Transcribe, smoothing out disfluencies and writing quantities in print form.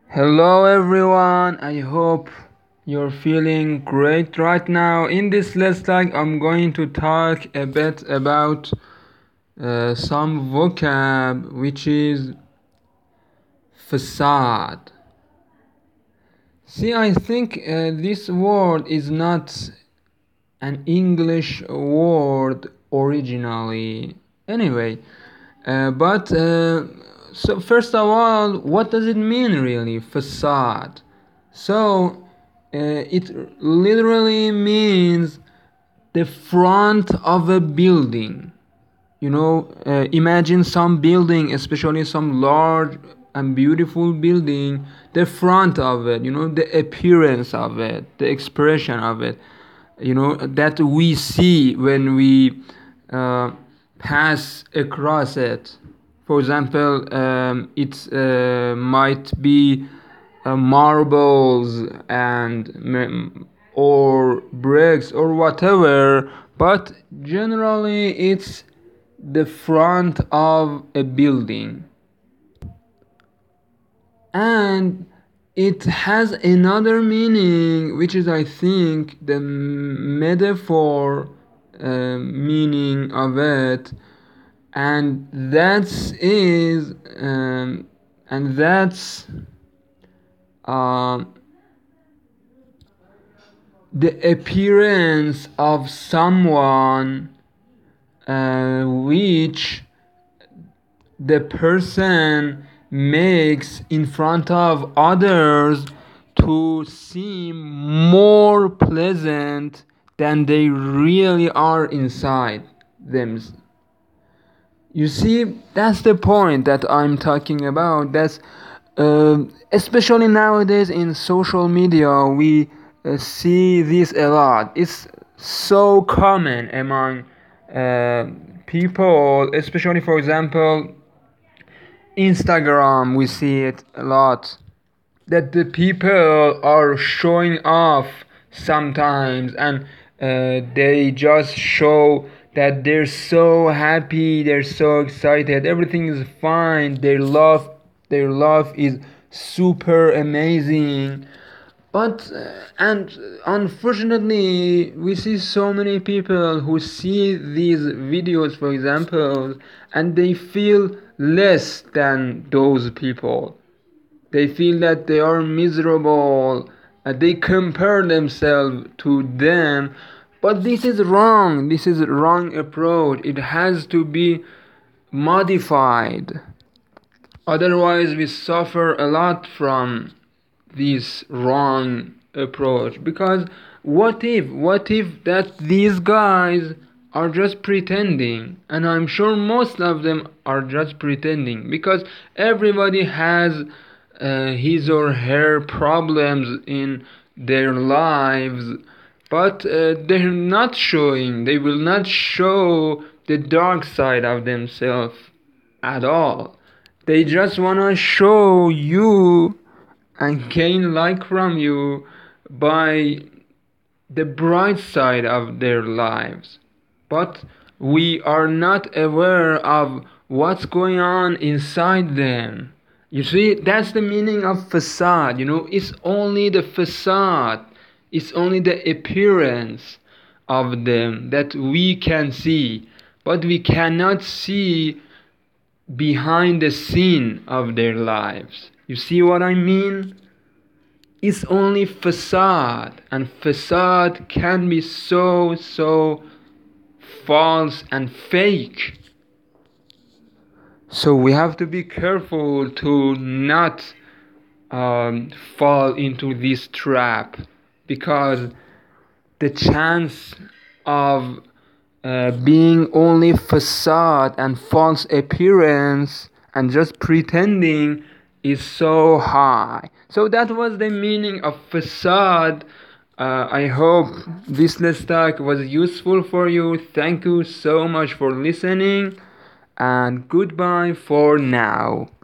Hello everyone, I hope you're feeling great right now. In this Let's Talk, I'm going to talk a bit about some vocab which is facade. See, I think this word is not an English word originally. Anyway, but so first of all, what does it mean really, facade? So it literally means the front of a building. Imagine some building, especially some large and beautiful building, the front of it, the appearance of it, the expression of it, that we see when we uh, pass across it. For example, it might be marbles or bricks or whatever, but generally it's the front of a building. And it has another meaning, which is, I think, the metaphor meaning of it, and that's uh, the appearance of someone which the person makes in front of others to seem more pleasant than they really are inside them. You see, that's the point that I'm talking about. That's especially nowadays in social media, we see this a lot. It's so common among people, especially, for example, Instagram. We see it a lot, that the people are showing off sometimes, and they just show that they're so happy, they're so excited, everything is fine, their love is super amazing. But and unfortunately, we see so many people who see these videos, for example, and they feel less than those people. They feel that they are miserable. They compare themselves to them. But this is wrong. This is a wrong approach. It has to be modified. Otherwise, we suffer a lot from this wrong approach. Because what if that these guys are just pretending? And I'm sure most of them are just pretending, because everybody has his or her problems in their lives, but they're not showing, they will not show the dark side of themselves at all. They just wanna show you and gain like from you by the bright side of their lives. But we are not aware of what's going on inside them. You see, that's the meaning of facade. It's only the facade, it's only the appearance of them that we can see, but we cannot see behind the scene of their lives. You see what I mean? It's only facade, and facade can be so false and fake. So we have to be careful to not fall into this trap, because the chance of being only facade and false appearance and just pretending is so high. So that was the meaning of facade. I hope this Let's Talk was useful for you. Thank you so much for listening, and goodbye for now.